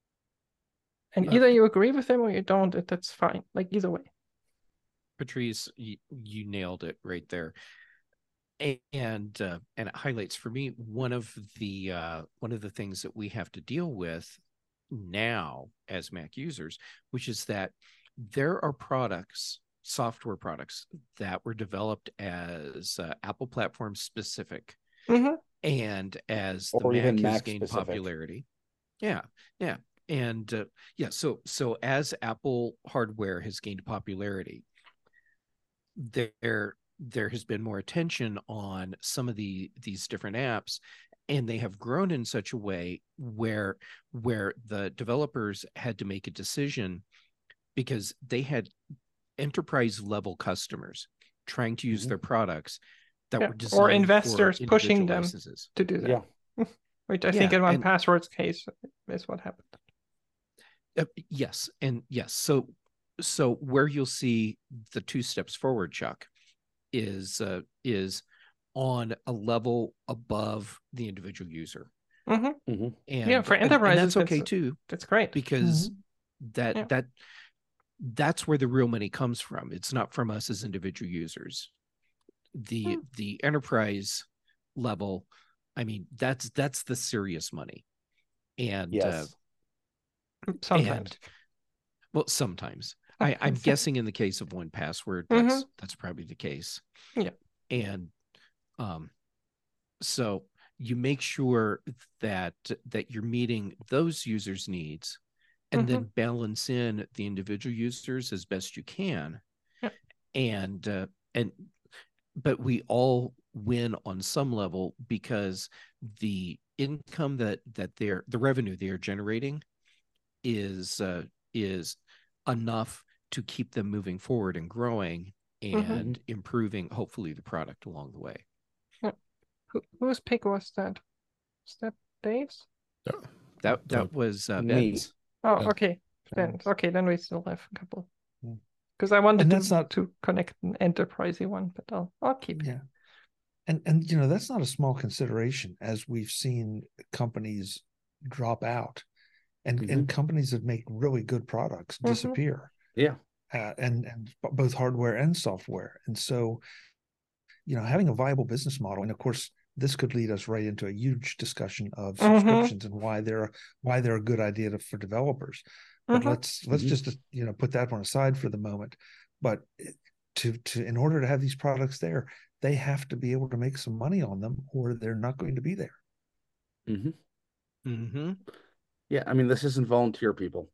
And Yeah. either you agree with them or you don't, it- that's fine. Like either way. Patrice, you, you nailed it right there. A- And uh, and it highlights for me one of the uh, one of the things that we have to deal with now as Mac users, which is that there are products, software products that were developed as uh, Apple platform specific, Mhm. and as the Or Mac even has Mac gained specific. popularity. Yeah, yeah, and uh, yeah. So so as Apple hardware has gained popularity, there there has been more attention on some of the these different apps, and they have grown in such a way where where the developers had to make a decision because they had enterprise level customers trying to use Mhm. their products that Yeah, were or designed investors for pushing individual them. licenses. To do that. Yeah. Which I think Yeah, in one and- password's case is what happened. Uh, yes, and yes. So so where you'll see the two steps forward, Chuck, is uh, is on a level above the individual user. hmm Mhm. And Yeah, for and- and enterprises, that's okay that's- too, That's great. because that Yeah. that that's where the real money comes from. It's not from us as individual users. The Hmm. the enterprise level, I mean, that's that's the serious money. And uh, Yes. Sometimes. and well, sometimes. I, I'm guessing in the case of one password, Mhm. that's that's probably the case. Yeah. And um, so you make sure that that you're meeting those users' needs, and then balance in the individual users as best you can. Yeah. And uh, and but we all win on some level, because the income that that they're the revenue they are generating is uh, is enough to keep them moving forward and growing and improving, hopefully, the product along the way. Who, whose pick was that? Was that Dave's? That So- that was uh, Me. Ben's. Oh, Yeah. okay. Then Ben's. okay, then we still have a couple. Yeah. Because I wanted And to, that's not- to connect an enterprisey one, but I'll I'll keep it. Yeah. And and you know, that's not a small consideration, as we've seen companies drop out and, and companies that make really good products Mhm. disappear. Yeah. Uh, and and b- both hardware and software. And so, you know, having a viable business model, and of course, this could lead us right into a huge discussion of Mhm. subscriptions and why they're why they're a good idea to, for developers. But Mhm. let's let's Mhm. just you know put that one aside for the moment. But to to in order to have these products there, they have to be able to make some money on them, or they're not going to be there. hmm Mm-hmm. Yeah, I mean, this isn't volunteer, people.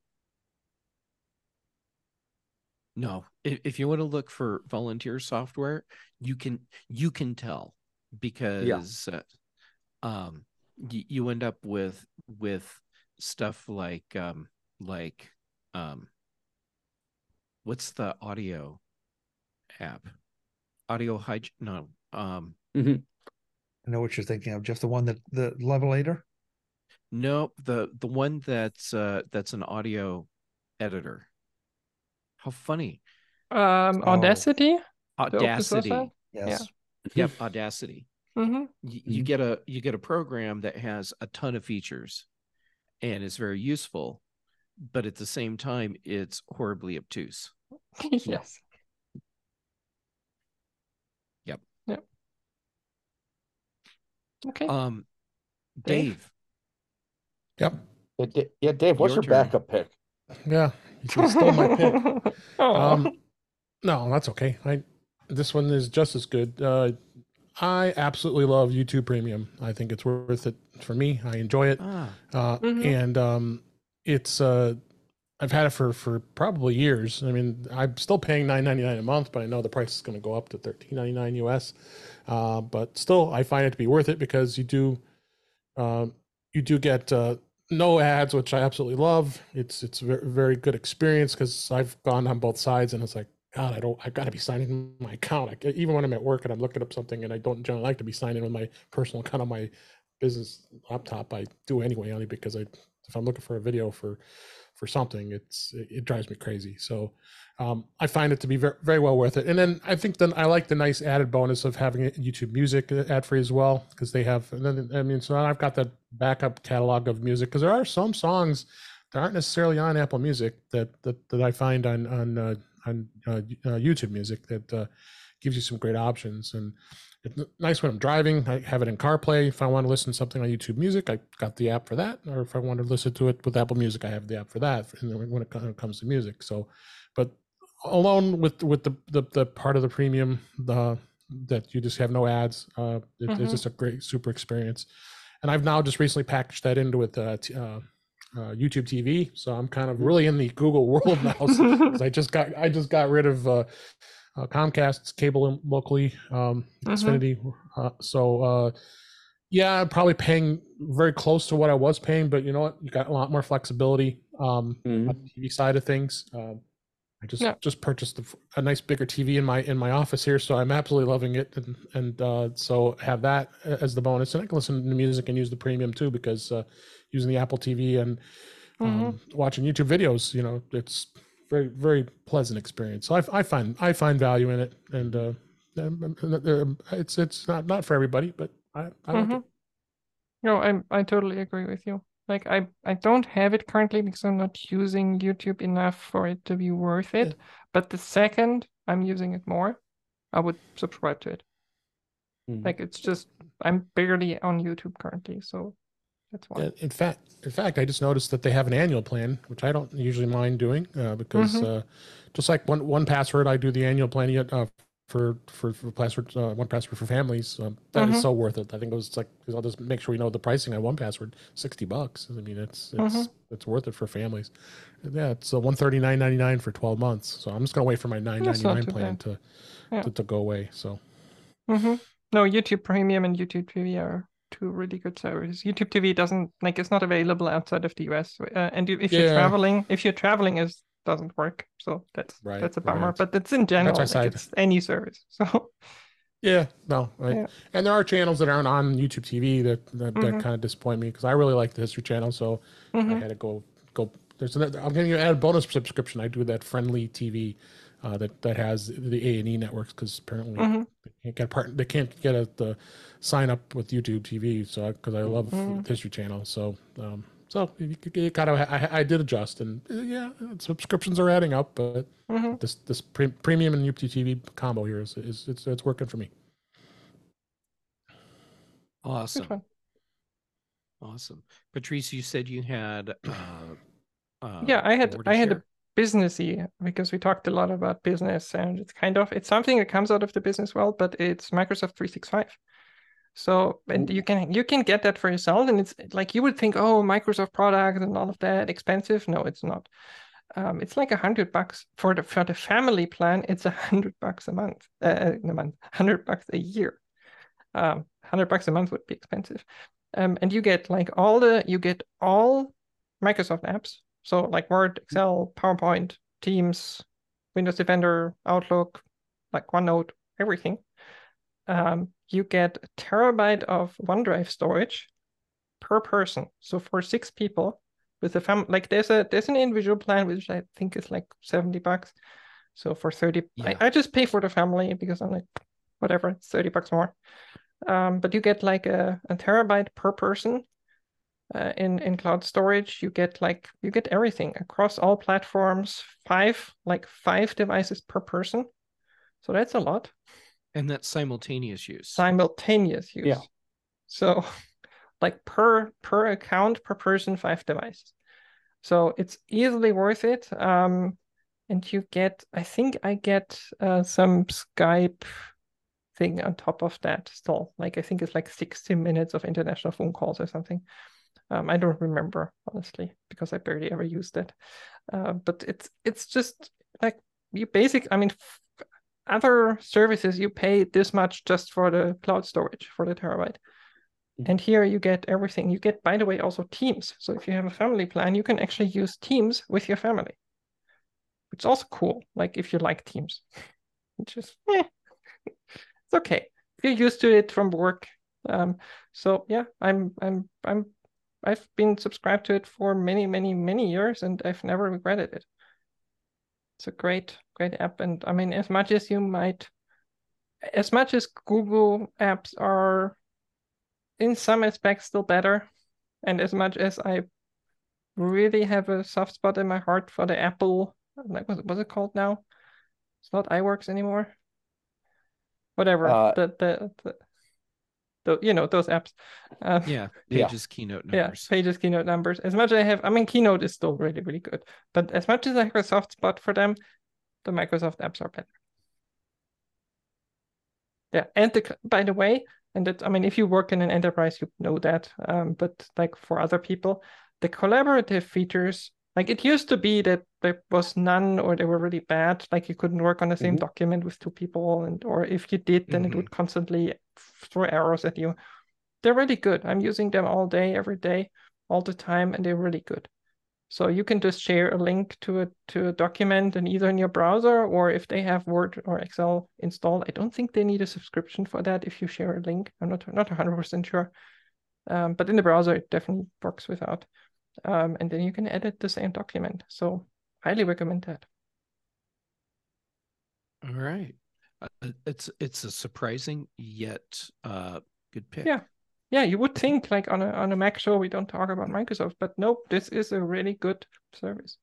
No, if, if you want to look for volunteer software, you can you can tell because uh, um y- you end up with with stuff like um like um what's the audio app? Audio hyg no um hmm I know what you're thinking of, Jeff. The one that the Levelator. no the the one that's uh that's an audio editor. How funny. Um, Oh, Audacity, the open source one. Audacity. Yeah. yes. Yep, Audacity. Mm-hmm. Y- you Mhm. get a you get a program that has a ton of features and is very useful, but at the same time it's horribly obtuse. Yes. Yep. Yep. Okay. Um Dave? Dave, Yep. Yeah, Da- yeah, Dave, what's Your your turn. backup pick? Yeah. You stole my pick. Oh. Um, no, that's okay. I this one is just as good. Uh, I absolutely love YouTube Premium. I think it's worth it for me. I enjoy it, ah uh, Mhm. and um, it's uh, I've had it for for probably years. I mean, I'm still paying nine ninety-nine a month, but I know the price is going to go up to thirteen ninety-nine U S. Uh, but still, I find it to be worth it because you do um, you do get uh, no ads, which I absolutely love. It's it's a very, very good experience because I've gone on both sides, and it's like, God, I don't, I got to be signing in my account. I, even when I'm at work and I'm looking up something, and I don't generally like to be signing in with my personal account on my business laptop, I do anyway, only because I, if I'm looking for a video for for something, it's it, it drives me crazy. So um, I find it to be very, very well worth it. And then I think then I like the nice added bonus of having it YouTube Music ad free as well, because they have. And then I mean, so I've got that backup catalog of music because there are some songs that aren't necessarily on Apple Music that that, that I find on on uh, on uh, uh, YouTube Music that uh, gives you some great options. And it's nice when I'm driving. I have it in CarPlay. If I want to listen to something on YouTube Music, I got the app for that. Or if I want to listen to it with Apple Music, I have the app for that. And when it comes to music, so, but alone with with the the, the part of the premium, the that you just have no ads. Uh, it, Mhm. It's just a great super experience. And I've now just recently packaged that into with uh, t- uh, uh, YouTube T V. So I'm kind of really in the Google world now because I just got I just got rid of. Uh, uh, Comcast's cable locally, um, Mhm. Xfinity. Uh, so uh, yeah, I'm probably paying very close to what I was paying, but you know what? You got a lot more flexibility um, Mhm. on the T V side of things. Um, I just Yeah. just purchased a, a nice bigger T V in my in my office here, so I'm absolutely loving it, and and uh, so have that as the bonus, and I can listen to music and use the premium too because uh, using the Apple T V and um, Mhm. watching YouTube videos, you know, it's very very pleasant experience. So I, I find I find value in it, and uh, um, um, it's it's not not for everybody, but I I like it. Mhm. No, I I totally agree with you. Like I I don't have it currently because I'm not using YouTube enough for it to be worth it. Yeah. But the second I'm using it more, I would subscribe to it. Mhm. Like it's just I'm barely on YouTube currently, so that's why. In fact, in fact, I just noticed that they have an annual plan, which I don't usually mind doing uh, because Mhm. uh, just like one one password, I do the annual plan yet uh, for for for password uh, one password for families. Um, that is Mhm. so worth it. I think it was like because I'll just make sure we know the pricing on one password, sixty bucks. I mean, it's it's Mhm. it's worth it for families. Yeah, it's uh, one thirty nine ninety nine for twelve months. So I'm just gonna wait for my nine That's ninety not nine too plan bad. to, Yeah. to to go away. So Mm-hmm. No, YouTube Premium and YouTube T V are two really good services. YouTube T V doesn't like it's not available outside of the U S. Uh, and you, if you're yeah, traveling, if you're traveling, it doesn't work. So that's right, that's a bummer. right. But it's in That's why I general, like said it's any service. So yeah, no, right. yeah. And there are channels that aren't on YouTube T V that that, that Mm-hmm. kind of disappoint me because I really like the History Channel, so I Mm-hmm. had to go go. There's another, I'm getting an add bonus subscription. I do that Friendly T V uh, that that has the A and E networks because apparently Mm-hmm. they can't get part. They can't get a, the sign up with YouTube T V. So because I, I love Mm-hmm. the History Channel, so um, so you, you kind of I, I did adjust and uh, yeah, subscriptions are adding up, but Mm-hmm. this this pre- premium and YouTube T V combo here is, is it's it's working for me. Good awesome. one. Awesome. Patrice, you said you had uh Uh, yeah, I had more to I had a share? businessy, because we talked a lot about business, and it's kind of it's something that comes out of the business world, but it's Microsoft three sixty-five. So and you can you can get that for yourself, and it's like you would think, oh, Microsoft product and all of that expensive. No, it's not. Um, it's like a hundred bucks for the for the family plan. It's a hundred bucks a month, uh, a month, hundred bucks a year. Um, hundred bucks a month would be expensive. Um, and you get like all the you get all Microsoft apps. So like Word, Excel, PowerPoint, Teams, Windows Defender, Outlook, like OneNote, everything. Um, you get a terabyte of OneDrive storage per person. So for six people with a family, like there's a there's an individual plan which I think is like seventy bucks. So for thirty, Yeah. I, I just pay for the family because I'm like, whatever, it's thirty bucks more. Um, but you get like a, a terabyte per person uh, in in cloud storage. You get like you get everything across all platforms. Five like five devices per person. So that's a lot. And that's simultaneous use. Simultaneous use. Yeah. So like per per account per person, five devices. So it's easily worth it. Um, and you get, I think I get uh, some Skype thing on top of that still. Like I think it's like sixty minutes of international phone calls or something. Um, I don't remember honestly because I barely ever used it. Uh, but it's it's just like you basic. I mean, f- other services you pay this much just for the cloud storage for the terabyte. And here you get everything. You get, by the way, also Teams. So if you have a family plan, you can actually use Teams with your family, which is also cool. Like if you like Teams, which is, eh, it's okay. If you're used to it from work. Um, so yeah, I'm, I'm, I'm, I've been subscribed to it for many, many, many years, and I've never regretted it. It's a great, great app. And I mean, as much as you might, as much as Google apps are in some aspects still better, and as much as I really have a soft spot in my heart for the Apple, like what's, what's it called now? It's not iWorks anymore. Whatever. Uh, the, the the the you know those apps. Uh, Yeah. Yeah. Pages, keynote yeah, numbers. Pages, Keynote numbers. As much as I have, I mean, Keynote is still really really good, but as much as I have a soft spot for them, the Microsoft apps are better. Yeah, and the, by the way, and that I mean, if you work in an enterprise, you know that. Um, but like for other people, the collaborative features, like it used to be that there was none or they were really bad. Like you couldn't work on the same Mhm. document with two people, and or if you did, then it Mhm. would constantly throw errors at you. They're really good. I'm using them all day, every day, all the time, and they're really good. So you can just share a link to a to a document, and either in your browser or if they have Word or Excel installed. I don't think they need a subscription for that if you share a link. I'm not not one hundred percent sure. Um, but in the browser, it definitely works without. Um, and then you can edit the same document. So highly recommend that. All right. Uh, it's it's a surprising yet uh good pick. Yeah. Yeah, you would think like on a on a Mac show we don't talk about Microsoft, but nope, this is a really good service.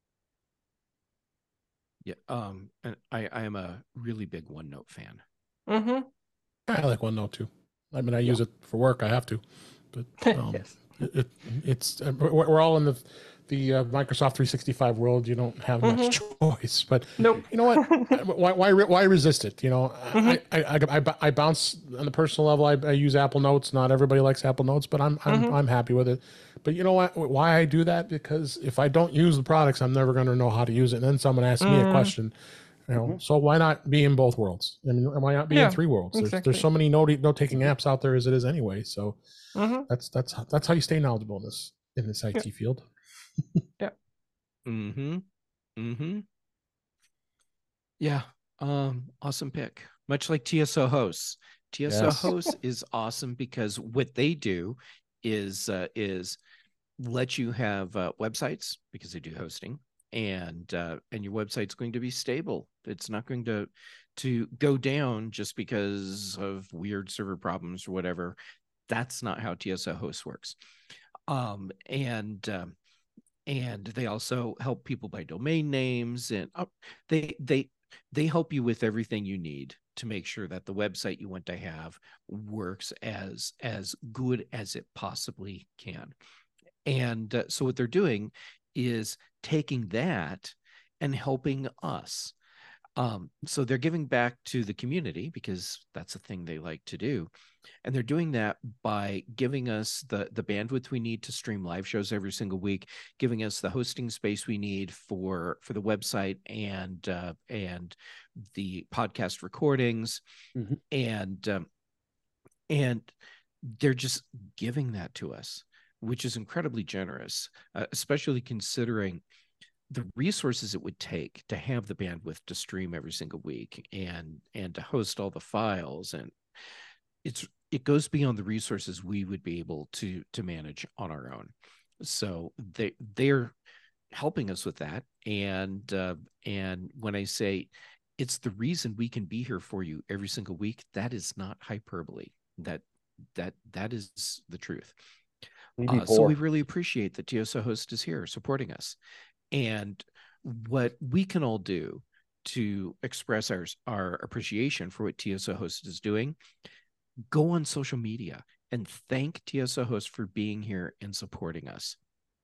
Yeah. Um, and I I am a really big OneNote fan. Mm-hmm. I like OneNote too. I mean, I use it for work. I have to, but um, Yes. it, it, it's uh, we're we're all in the the uh, Microsoft three sixty-five world. You don't have much choice, but Nope. you know what? why why re- why resist it? You know, Mhm. I, I, I I I bounce on the personal level. I, I use Apple Notes. Not everybody likes Apple Notes, but I'm I'm Mhm. I'm happy with it. But you know what? Why I do that? Because if I don't use the products, I'm never going to know how to use it. And then someone asks me a Mm. question. You know, Mhm. so why not be in both worlds? I mean, why not be Yeah, in three worlds? There's, exactly. there's so many note note taking apps out there as it is anyway. So Mm-hmm. that's that's that's how you stay knowledgeable in this in this I T Yeah. field. Mm-hmm. Mm-hmm. Yeah. Um, awesome pick. Much like T S O hosts. T S O Yes. hosts is awesome because what they do is uh, is let you have uh, websites because they do hosting, and uh, and your website's going to be stable. It's not going to to go down just because of weird server problems or whatever. That's not how T S O hosts works. Um, and um, and they also help people buy domain names, and uh, they they they help you with everything you need to make sure that the website you want to have works as as good as it possibly can. And uh, so what they're doing is taking that and helping us. Um, so they're giving back to the community because that's a thing they like to do. And they're doing that by giving us the, the bandwidth we need to stream live shows every single week, giving us the hosting space we need for, for the website and, uh, and the podcast recordings. Mm-hmm. And, um, and they're just giving that to us, which is incredibly generous, uh, especially considering the resources it would take to have the bandwidth to stream every single week and and to host all the files. And it's it goes beyond the resources we would be able to to manage on our own. So they they're helping us with that. And uh, and when I say it's the reason we can be here for you every single week, that is not hyperbole. That that that is the truth. Uh, so we really appreciate that T S O Host is here supporting us. And what we can all do to express our, our appreciation for what T S O Host is doing, go on social media and thank T S O Host for being here and supporting us.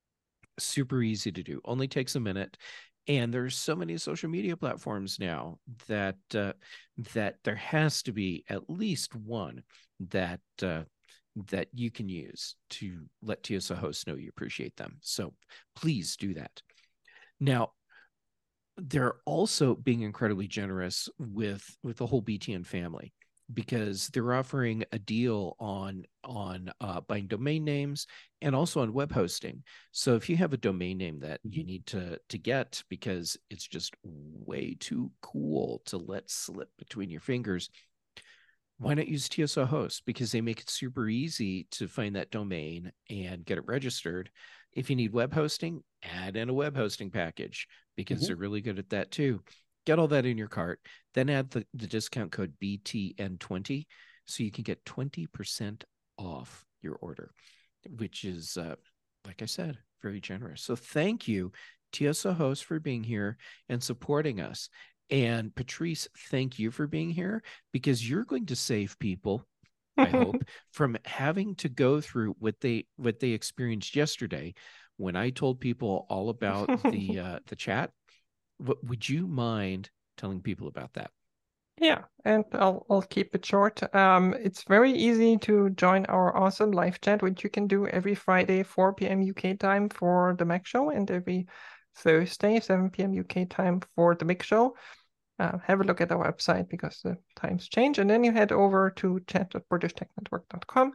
Super easy to do. Only takes a minute. And there's so many social media platforms now that uh, that there has to be at least one that uh, that you can use to let T S O Host know you appreciate them. So please do that. Now, they're also being incredibly generous with, with the whole B T N family, because they're offering a deal on, on uh, buying domain names and also on web hosting. So if you have a domain name that you need to, to get because it's just way too cool to let slip between your fingers, why not use T S O Host? Because they make it super easy to find that domain and get it registered. If you need web hosting, add in a web hosting package, because mm-hmm. they're really good at that too. Get all that in your cart, then add the, the discount code B T N twenty so you can get twenty percent off your order, which is, uh, like I said, very generous. So thank you, T S O Host, for being here and supporting us. And Patrice, thank you for being here, because you're going to save people, I hope, from having to go through what they what they experienced yesterday when I told people all about the uh, the chat. What, would you mind telling people about that? Yeah, and I'll I'll keep it short. Um, it's very easy to join our awesome live chat, which you can do every Friday, four p m U K time for the Mac Show, and every Thursday, seven p m U K time for the Big Show. Uh, have a look at our website because the times change, and then you head over to chat dot british tech network dot com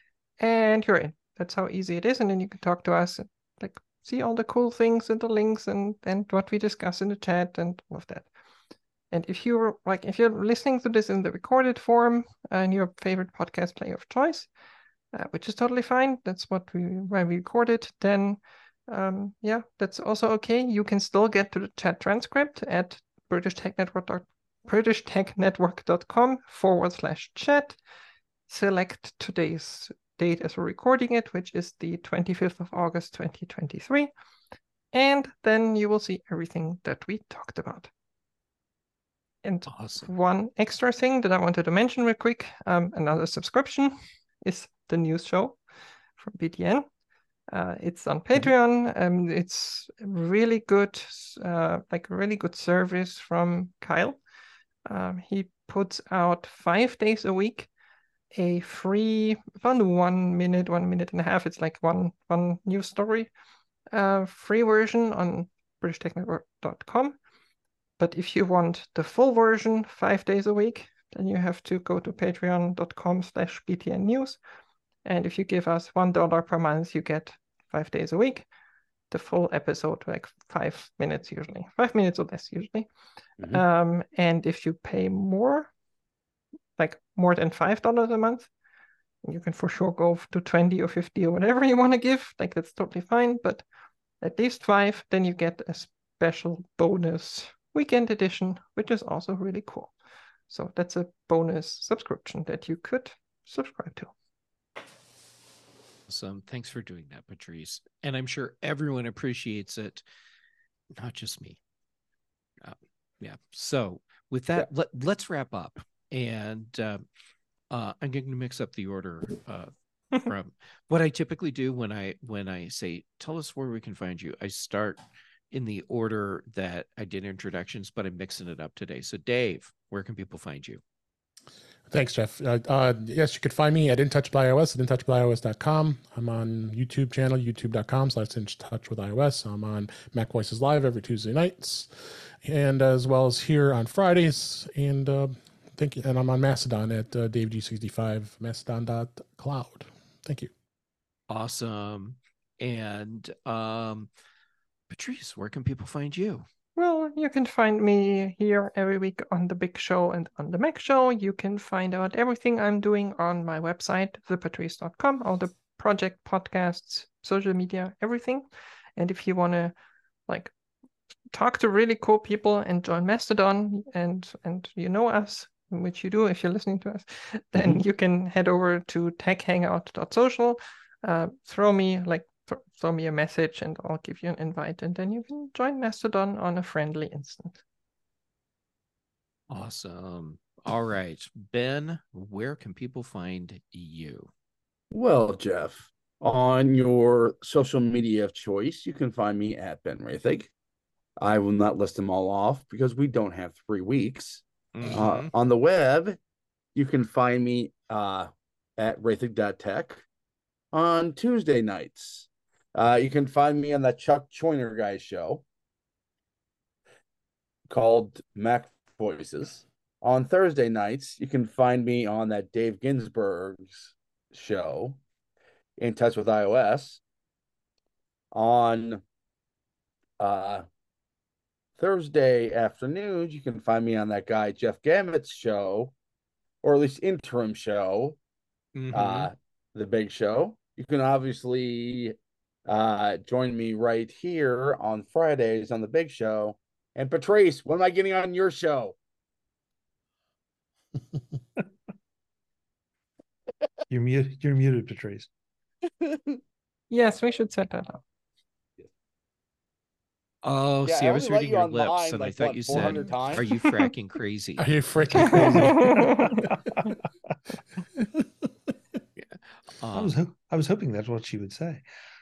and you're in. That's how easy it is, and then you can talk to us and like see all the cool things and the links and and what we discuss in the chat and all of that. And if you're like if you're listening to this in the recorded form and your favorite podcast player of choice, uh, which is totally fine, that's what we why we recorded, then um, yeah, that's also okay. You can still get to the chat transcript at British Tech Network British Tech Network dot com forward slash chat. Select today's date as we're recording it, which is the twenty-fifth of August, twenty twenty-three. And then you will see everything that we talked about. And awesome. One extra thing that I wanted to mention real quick, um, another subscription is the news show from B T N. Uh, it's on Patreon, and um, it's really good, uh, like a really good service from Kyle. Um, he puts out five days a week a free, about one minute, one minute and a half. It's like one one news story, uh, free version on british tech network dot com. But if you want the full version, five days a week, then you have to go to patreon dot com slash B T N news. And if you give us one dollar per month, you get five days a week, the full episode, like five minutes usually, five minutes or less usually. Mm-hmm. Um, and if you pay more, like more than five dollars a month, you can for sure go to twenty or fifty or whatever you want to give. Like that's totally fine. But at least five, then you get a special bonus weekend edition, which is also really cool. So that's a bonus subscription that you could subscribe to. Awesome. Thanks for doing that, Patrice. And I'm sure everyone appreciates it, not just me. Uh, yeah. So with that, yeah. let, let's wrap up. And uh, uh, I'm going to mix up the order uh, from what I typically do when I when I say, tell us where we can find you, I start in the order that I did introductions, but I'm mixing it up today. So Dave, where can people find you? Thanks, Jeff. Uh, uh, yes, you could find me at In Touch with iOS at in touch with ios dot com. I'm on YouTube channel, youtube dot com slash In Touch with iOS. I'm on Mac Voices Live every Tuesday nights, and as well as here on Fridays. And uh, thank you. And I'm on Mastodon at uh, Dave G sixty-five, mastodon dot cloud. Thank you. Awesome. And um, Patrice, where can people find you? Well, you can find me here every week on The Big Show and on The Mac Show. You can find out everything I'm doing on my website, the patrice dot com, all the project, podcasts, social media, everything. And if you want to like talk to really cool people and join Mastodon and and you know us, which you do if you're listening to us, then mm-hmm. you can head over to tech hangout dot social, uh, throw me like throw me a message and I'll give you an invite, and then you can join Mastodon on a friendly instant. Awesome. All right, Ben, where can people find you? Well, Jeff, on your social media of choice, you can find me at Ben Rathig. I will not list them all off because we don't have three weeks. Mm-hmm. Uh, on the web, you can find me uh, at rathig dot tech on Tuesday nights. Uh, you can find me on that Chuck Joyner guy show called Mac Voices. On Thursday nights, you can find me on that Dave Ginsburg's show, In Touch with iOS. On uh, Thursday afternoons, you can find me on that guy Jeff Gammett's show, or at least interim show, mm-hmm. uh, The Big Show. You can obviously uh, join me right here on Fridays on The Big Show. And Patrice, when am I getting on your show? You're muted. You're muted, Patrice. Yes, we should set that up. Oh, yeah, see, I, I was reading your lips, mine, and like, I thought what, you said, times? "Are you fracking crazy?" Are you freaking crazy? yeah. um, I was ho- I was hoping that's what she would say.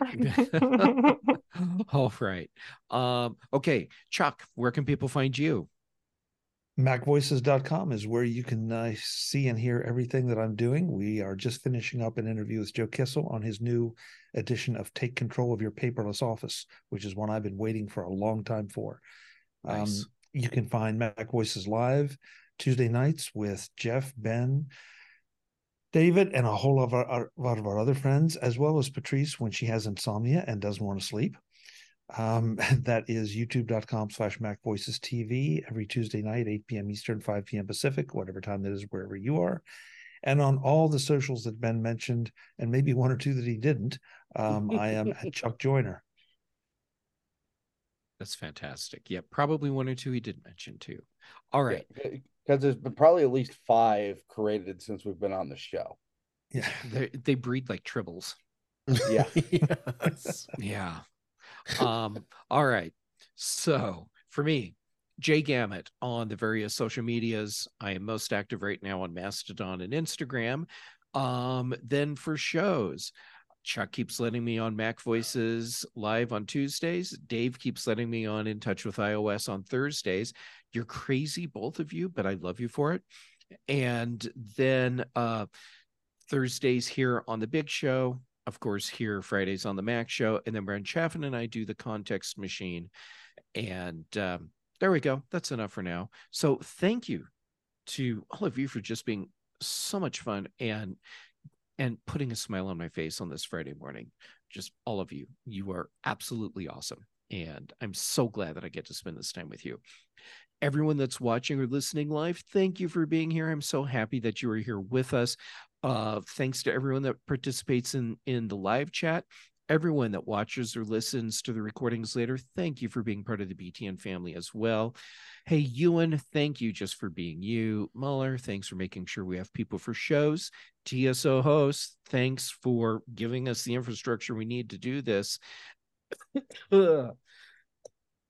All right. Um, okay, Chuck, where can people find you? mac voices dot com is where you can uh, see and hear everything that I'm doing. We are just finishing up an interview with Joe Kissel on his new edition of Take Control of Your Paperless Office, which is one I've been waiting for a long time for. Nice. Um, you can find Mac Voices Live Tuesday nights with Jeff, Ben, David, and a whole lot of our, our, lot of our other friends, as well as Patrice when she has insomnia and doesn't want to sleep. Um, that is youtube dot com slash Mac Voices T V every Tuesday night, eight p.m. Eastern, five p.m. Pacific, whatever time that is, wherever you are. And on all the socials that Ben mentioned, and maybe one or two that he didn't, um, I am at Chuck Joyner. That's fantastic. Yeah, probably one or two he did mention too. All right. Because yeah, there's been probably at least five created since we've been on the show. Yeah. They, they breed like tribbles. Yeah. Yes. Yeah. Um, all right. So for me, Jay Gamet on the various social medias. I am most active right now on Mastodon and Instagram. Um, then for shows, Chuck keeps letting me on Mac Voices Live on Tuesdays. Dave keeps letting me on In Touch with iOS on Thursdays. You're crazy, both of you, but I love you for it. And then uh, Thursdays here on The Big Show. Of course, here Fridays on the Mac Show, and then Brent Chaffin and I do the Context Machine. And um, there we go. That's enough for now. So thank you to all of you for just being so much fun and and putting a smile on my face on this Friday morning. Just all of you. You are absolutely awesome. And I'm so glad that I get to spend this time with you. Everyone that's watching or listening live, thank you for being here. I'm so happy that you are here with us. Uh, thanks to everyone that participates in, in the live chat. Everyone that watches or listens to the recordings later, thank you for being part of the B T N family as well. Hey, Ewan, thank you just for being you. Muller, thanks for making sure we have people for shows. T S O hosts, thanks for giving us the infrastructure we need to do this.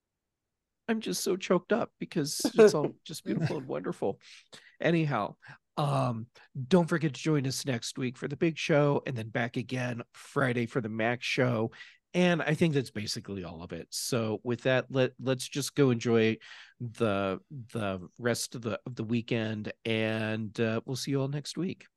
I'm just so choked up because it's all just beautiful and wonderful. Anyhow, Um, don't forget to join us next week for the big show, and then back again Friday for the Mac show. And I think that's basically all of it. So with that, let let's just go enjoy the the rest of the of the weekend, and uh, we'll see you all next week.